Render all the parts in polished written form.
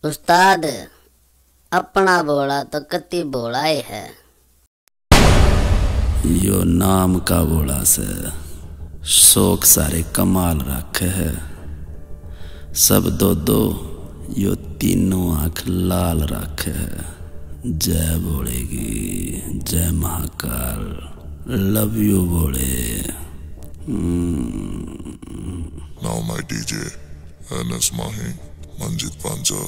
उस्ताद अपना बोला तो कति बोला ही है। यो नाम का बोला से शौक सारे कमाल रखे है। सब दो दो यो तीनों आँख लाल रखे है। जय बोलेगी जय महाकाल, लव यू बोले। Now my DJ, Ernest Mahi, Manjit Panchal.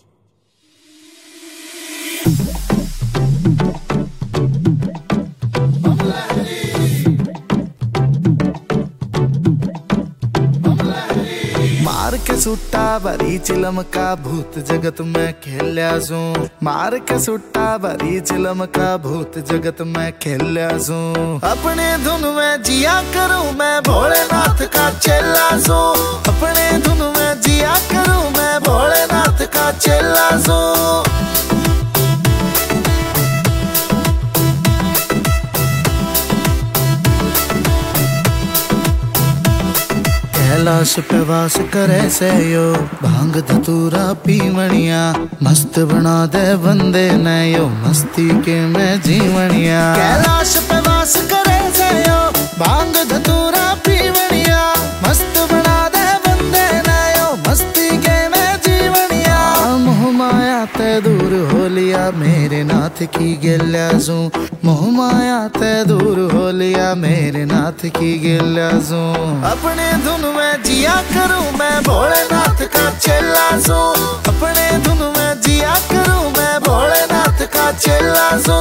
मार के सुट्टा भरी चिलम का भूत जगत में खेल्या सू। मार के सुट्टा भरी चिलम का भूत जगत में खेल्या सू। अपने धुन में जिया करूं मैं भोलेनाथ का चेला सू। अपने धुन में जिया करूं मैं भोलेनाथ का चेला सू। कैलाश पे वास करे से यो भांग धतूरा पीवनिया। मस्त बना दे बंदे ने यो मस्ती के में जीवनिया। कैलाश पे वास करे से यो भांग धतूरा पीवनिया। मस्त बना दे बंदे ने यो मस्ती के में जीवनिया। मोह माया ते दूर हो लिया मेरे नाथ की गिल्याजू। मोह माया ते दूर हो लिया मेरे नाथ की गिल्याजू। अपने धुन में जिया करूं मैं भोलेनाथ का चेला सू। अपने धुन में जिया करूं मैं भोलेनाथ का चेला सू।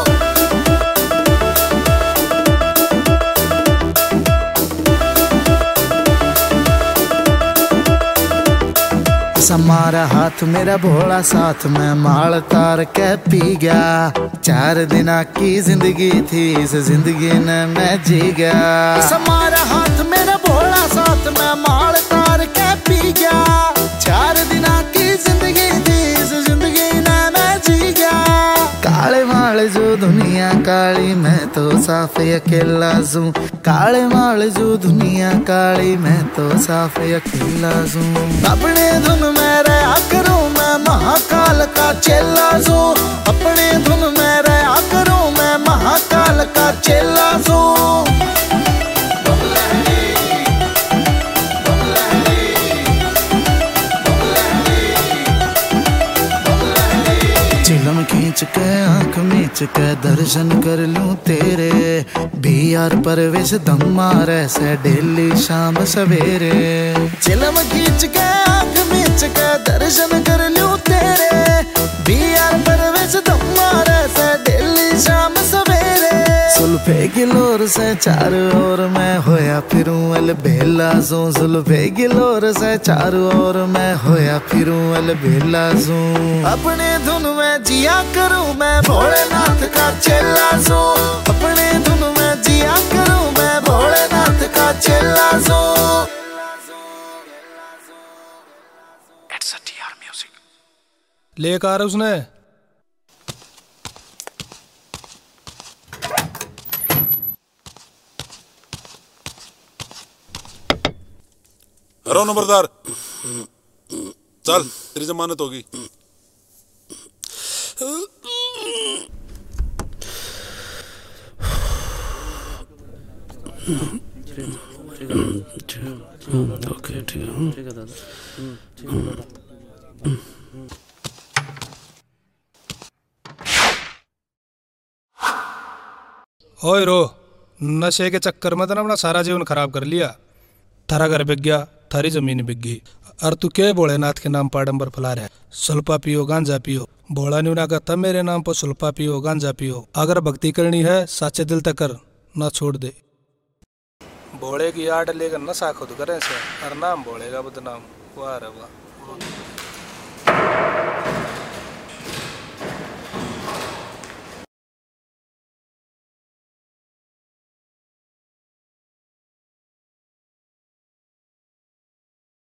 समारा हाथ मेरा भोला साथ में माल तार के पी गया। 4 दिना की जिंदगी थी इस जिंदगी ने मैं जी गया। समारा हाथ मेरा भोला साथ में माल तार के पी गया। 4 दिना की जिंदगी थी इस जिंदगी ने मैं जी गया। काले माल जो दुनिया काली मैं तो साफ अकेला जू। काले माल जो दुनिया काली मैं तो साफ अकेला जू। अपने धुन में रहा करूं मैं महाकाल का चेला जू। अपने धुन में रहा करूं मैं महाकाल का चेला जू। चिलम खींच के आंख मीच के दर्शन कर लूं तेरे। BR परवेश दम मारे से डेली शाम सवेरे। चिलम खींच के आंख मीच के दर्शन कर लूं तेरे। BR परवेश दम मारे से डेली शाम सवेरे। सुल्फे गिलोर से चारों ओर मैं होया फिरूं अलबेला जू। सुल्फे गिलोर से चारों ओर मैं होया फिरूं अलबेला जू। अपने धुन में जिया करूं मैं भोलेनाथ का चेला सू। अपने धुन में जिया करूं मैं भोलेनाथ का चेला सू। It's a TR Music। लेकर उसने हरो नंबरदार, चल तेरी जमानत होगी। ओके ठीक है दादा। ओए रो, नशे के चक्कर में तो अपना सारा जीवन खराब कर लिया। थारा घर बिक गया, थारी जमीन बिक गई। और तू क्या भोलेनाथ के नाम पर आडंबर फैला रहा है। सुल्फा पियो गांजा पियो। भोला न्यू ना कहता मेरे नाम पर सुल्फा पियो गांजा पियो। अगर भक्ति करनी है साचे दिल तक कर, ना छोड़ दे। भोले की आड़ लेकर नशा खुद करे से और नाम भोले का बदनाम। वाह रे वाह।